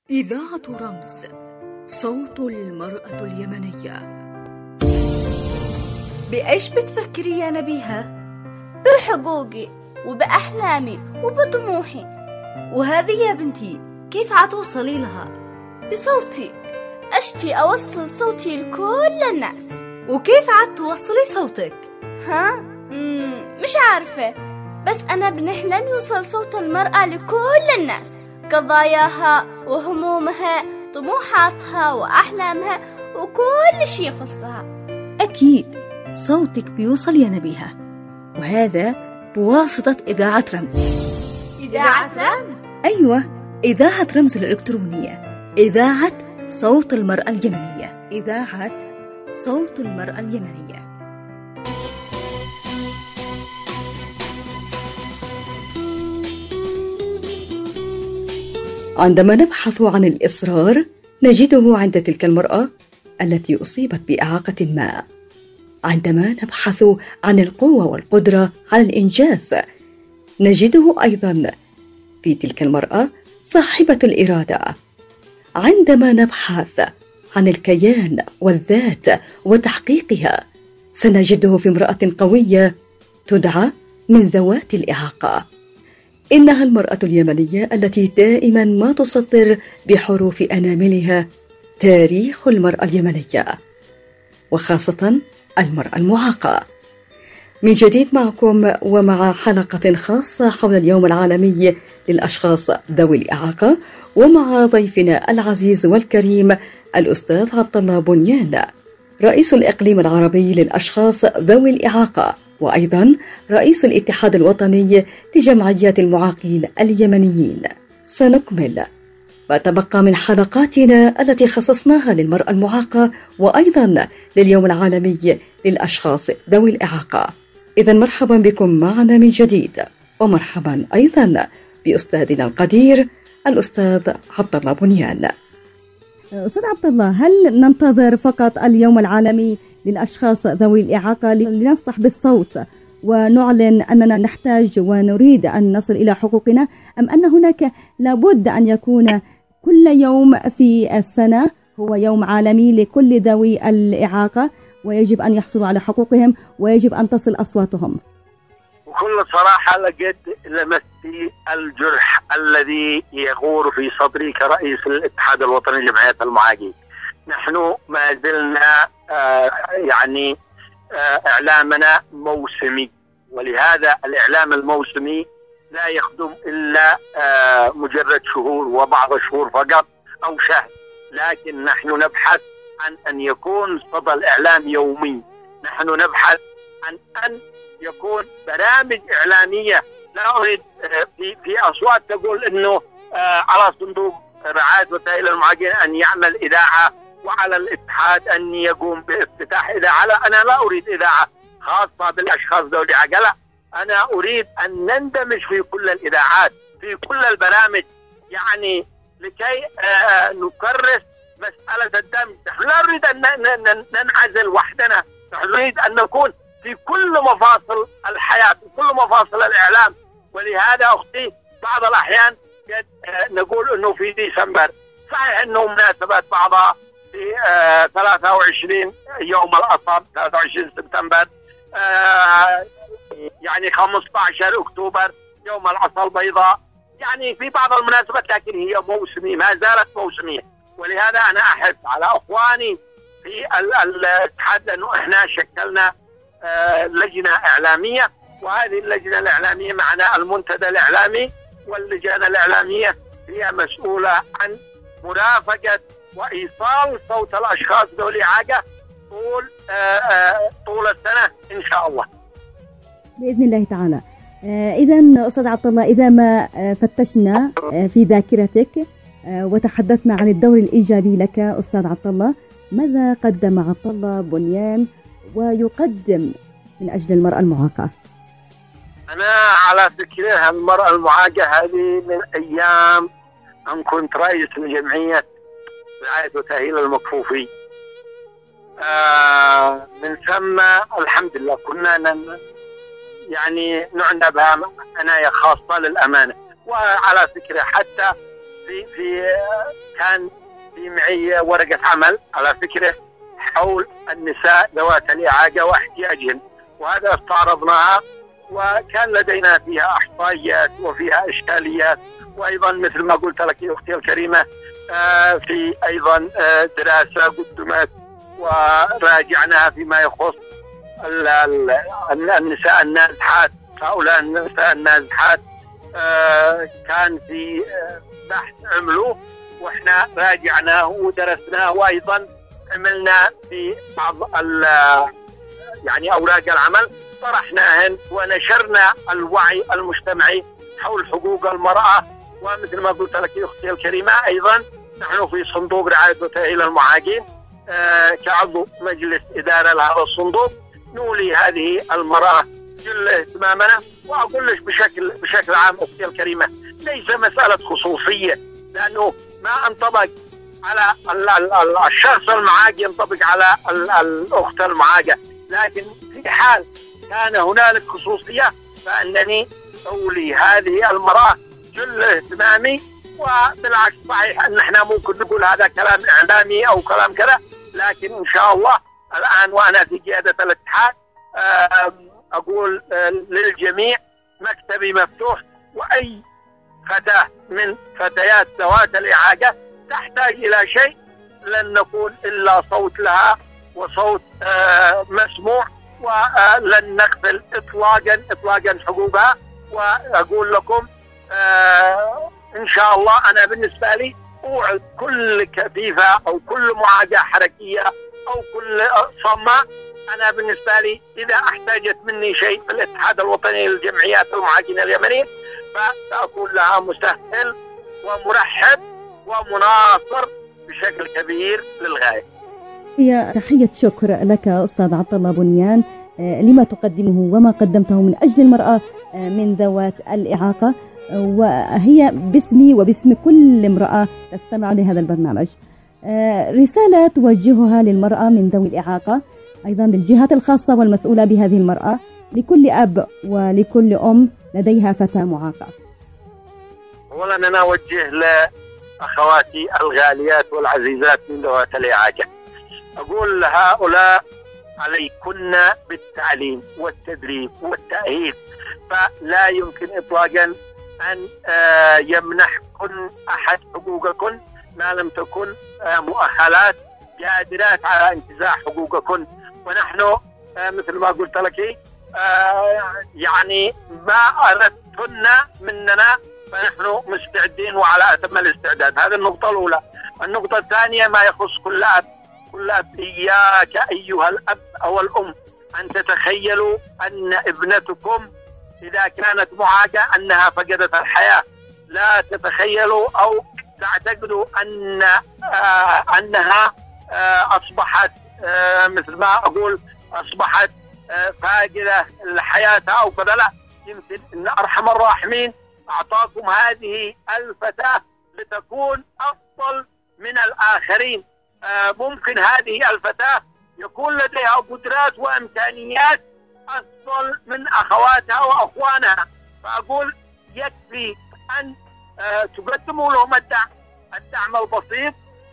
إذاعة رمز، صوت المرأة اليمنية. بإيش بتفكري يا نبيهة؟ بحقوقي وبأحلامي وبطموحي. وهذه يا بنتي كيف عتوصلي لها؟ بصوتي، أشتي أوصل صوتي لكل الناس. وكيف عتوصلي صوتك؟ مش عارفة، بس أنا بنحلم يوصل صوت المرأة لكل الناس، قضاياها وهمومها، طموحاتها وأحلامها وكل شيء يخصها. أكيد صوتك بيوصل يا نبيهة، وهذا بواسطة إذاعة رمز. إذاعة رمز؟ أيوة، إذاعة رمز الإلكترونية، إذاعة صوت المرأة اليمنية، إذاعة صوت المرأة اليمنية. عندما نبحث عن الإصرار نجده عند تلك المرأة التي أصيبت بإعاقة ما. عندما نبحث عن القوة والقدرة على الإنجاز نجده أيضا في تلك المرأة صاحبة الإرادة. عندما نبحث عن الكيان والذات وتحقيقها سنجده في امرأة قوية تدعى من ذوات الإعاقة. إنها المرأة اليمنية التي دائما ما تسطر بحروف أناملها تاريخ المرأة اليمنية، وخاصة المرأة المعاقة. من جديد معكم ومع حلقة خاصة حول اليوم العالمي للأشخاص ذوي الإعاقة، ومع ضيفنا العزيز والكريم الأستاذ عبد الله بنيان، رئيس الإقليم العربي للأشخاص ذوي الإعاقة، وأيضا رئيس الاتحاد الوطني لجمعيات المعاقين اليمنيين. سنكمل ما تبقى من حلقاتنا التي خصصناها للمرأة المعاقة وأيضا لليوم العالمي للأشخاص ذوي الإعاقة. إذا مرحبا بكم معنا من جديد، ومرحبا أيضا بأستاذنا القدير الأستاذ عبد الله بنيان. أستاذ عبد الله، هل ننتظر فقط اليوم العالمي للأشخاص ذوي الإعاقة لنصح بالصوت ونعلن أننا نحتاج ونريد أن نصل إلى حقوقنا، أم أن هناك لابد أن يكون كل يوم في السنة هو يوم عالمي لكل ذوي الإعاقة ويجب أن يحصلوا على حقوقهم ويجب أن تصل أصواتهم؟ بكل صراحة لمستي الجرح الذي يغور في صدري كرئيس الاتحاد الوطني لجمعيات المعاقين. نحن ما زلنا إعلامنا موسمي، ولهذا الإعلام الموسمي لا يخدم إلا مجرد شهور وبعض الشهور فقط أو شهر، لكن نحن نبحث عن أن يكون صدى الإعلام يومي. نحن نبحث عن أن يكون برامج إعلامية. لا أريد في أصوات تقول أنه على صندوق رعاية وسائل المعاقين أن يعمل إذاعة، وعلى الاتحاد أن يقوم بافتتاح إذاعة. لا، أنا لا أريد إذاعة خاصة بالأشخاص ذوي الإعاقة، لا، أنا أريد أن نندمج في كل الإذاعات، في كل البرامج، لكي نكرس مسألة الدمج. نحن لا نريد أن ننعزل وحدنا، نحن نريد أن نكون في كل مفاصل الحياة، في كل مفاصل الإعلام. ولهذا أختي بعض الأحيان نقول أنه في ديسمبر، صحيح أنه مناسبات بعضها في 23 يوم الأصل 23 سبتمبر، 15 أكتوبر يوم العصا البيضاء، في بعض المناسبات، لكن هي موسمية، ما زالت موسمية. ولهذا أنا أحث على أخواني في الاتحاد، لأنه إحنا شكلنا لجنة إعلامية، وهذه اللجنة الإعلامية معنا المنتدى الإعلامي، واللجنة الإعلامية هي مسؤولة عن مرافقة وإيصال صوت الأشخاص ذوي الإعاقة طول السنة إن شاء الله بإذن الله تعالى. إذا أستاذ عبد الله، إذا ما فتشنا في ذاكرتك وتحدثنا عن الدور الإيجابي لك أستاذ عبد الله، ماذا قدم عبد الله بنيان ويقدم من أجل المرأة المعاقة؟ أنا على فكرة المرأة المعاقة هذه من أيام أن كنت رئيس لجمعية رعاية وتأهيل المكفوفين. من ثم الحمد لله كنا نعنى بها عناية خاصة للأمانة. وعلى فكرة حتى كان في معي ورقة عمل على فكرة حول النساء ذوات الإعاقة واحتياجهن، وهذا استعرضناها وكان لدينا فيها إحصائيات وفيها إشكاليات، وأيضا مثل ما قلت لك يا أختي الكريمة في أيضا دراسة قدمت وراجعناها فيما يخص النساء النازحات. هؤلاء النساء النازحات كان في بحث عملوه وإحنا راجعناه ودرسناه، وأيضا عملنا في بعض يعني أوراق العمل طرحناهن ونشرنا الوعي المجتمعي حول حقوق المرأة. ومثل ما قلت لك يا أختي الكريمة أيضا نحن في صندوق رعاية وتأهيل المعاقين كعضو مجلس إدارة لهذا الصندوق نولي هذه المرأة كل اهتمامنا. وأقول لك بشكل عام أختي الكريمة ليس مسألة خصوصية، لأنه ما انطبق على الشخص المعاق ينطبق على الأخت المعاقة، لكن في حال كان هنالك خصوصية فأنني أولي هذه المرأة كل اهتمامي. وبالعكس صحيح أن احنا ممكن نقول هذا كلام إعلامي أو كلام كذا، لكن إن شاء الله الآن وأنا في قيادة الاتحاد أقول للجميع مكتبي مفتوح، وأي فتاة من فتيات ذوات الإعاقة تحتاج إلى شيء لن نكون إلا صوت لها وصوت مسموع، ولن نغفل إطلاقا حقوقها. وأقول لكم إن شاء الله أنا بالنسبة لي أوعد كل كفيفة أو كل معاقة حركية أو كل صماء، أنا بالنسبة لي إذا احتاجت مني شيء في الاتحاد الوطني للجمعيات المعاقين اليمنيين فسأكون لها مسهل ومرحب ومناصر بشكل كبير للغاية. هي تحية شكر لك أستاذ عبد الله بنيان لما تقدمه وما قدمته من أجل المرأة من ذوات الإعاقة، وهي باسمي وباسم كل امرأة تستمع لهذا البرنامج رسالة توجهها للمرأة من ذوي الإعاقة، أيضا للجهات الخاصة والمسؤولة بهذه المرأة، لكل أب ولكل أم لديها فتاة معاقة. أولا أنا أوجه لأخواتي الغاليات والعزيزات من ذوات الإعاقة، أقول لهؤلاء عليكن بالتعليم والتدريب والتأهيل، فلا يمكن إطلاقا أن يمنحكن أحد حقوقكن ما لم تكن مؤهلات قادرات على انتزاع حقوقكن. ونحن مثل ما قلت لك يعني ما أردتن مننا فنحن مستعدين وعلى أتم الاستعداد. هذه النقطة الأولى. النقطة الثانية ما يخص كل أب إياك أيها الأب أو الأم أن تتخيلوا أن ابنتكم إذا كانت معاقة أنها فقدت الحياة. لا تتخيلوا أو تعتقدوا أنها أصبحت مثل ما أقول أصبحت فاقدة لحياتها أو كذا. لا، يمكن أن أرحم الراحمين أعطاكم هذه الفتاة لتكون أفضل من الآخرين. ممكن هذه الفتاة يكون لديها قدرات وإمكانيات أفضل من أخواتها وأخوانها، فأقول يكفي أن تقدموا لهم الدعم البسيط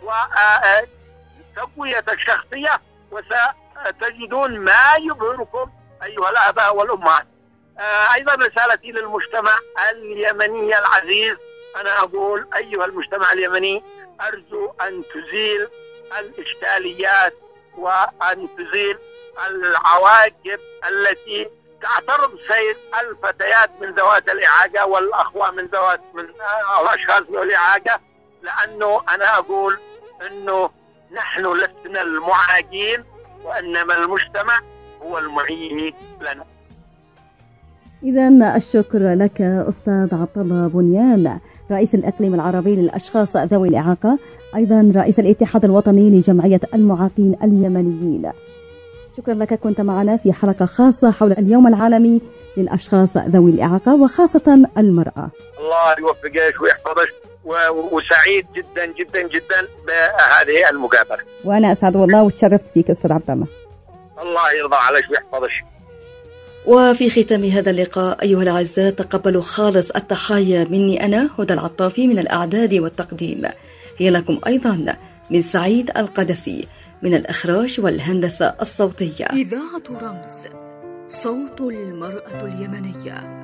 وتقوية الشخصية، وستجدون ما يبهركم أيها الآباء والأمهات. أيضا رسالتي للمجتمع اليمني العزيز، أنا أقول أيها المجتمع اليمني أرجو أن تزيل الإشكاليات وأن تزيل العواقب التي تعترض سير الفتيات من ذوات الإعاقة والأخوة من الأشخاص ذوي الإعاقة، لأنه أنا أقول أنه نحن لسنا المعاقين وإنما المجتمع هو المعين لنا. إذا الشكر لك أستاذ عبد الله بنيان، رئيس الإقليم العربي للأشخاص ذوي الإعاقة، أيضا رئيس الاتحاد الوطني لجمعية المعاقين اليمنيين. شكرا لك، كنت معنا في حلقة خاصة حول اليوم العالمي للأشخاص ذوي الإعاقة وخاصة المرأة. الله يوفقك ويحفظك، وسعيد جدا جدا جدا بهذه المقابلة. وأنا أسعد والله وتشرفت فيك أستاذ عبد الله. الله يرضى عليك ويحفظك. وفي ختام هذا اللقاء أيها الأعزاء، تقبلوا خالص التحايا مني أنا هدى العطافي من الإعداد والتقديم. هي لكم أيضا من سعيد القدسي من الإخراج والهندسة الصوتية. إذاعة رمز، صوت المرأة اليمنية.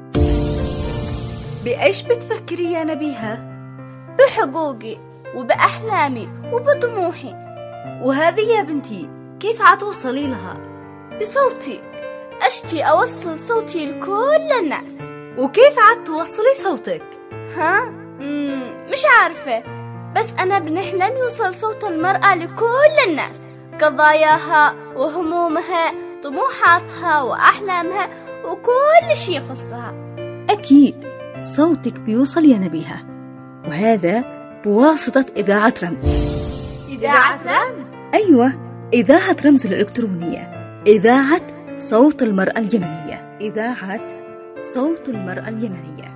بإيش بتفكري يا نبيهة؟ بحقوقي وبأحلامي وبطموحي. وهذه يا بنتي كيف عتوصلي لها؟ بصوتي، أشتي أوصل صوتي لكل الناس. وكيف عتوصلي صوتك؟ مش عارفة، بس أنا بنحلم يوصل صوت المرأة لكل الناس، قضاياها وهمومها، طموحاتها وأحلامها وكل شي يخصها. أكيد صوتك بيوصل يا نبيهة، وهذا بواسطة إذاعة رمز. إذاعة رمز؟ أيوة، إذاعة رمز الإلكترونية، إذاعة صوت المرأة اليمنية، إذاعة صوت المرأة اليمنية.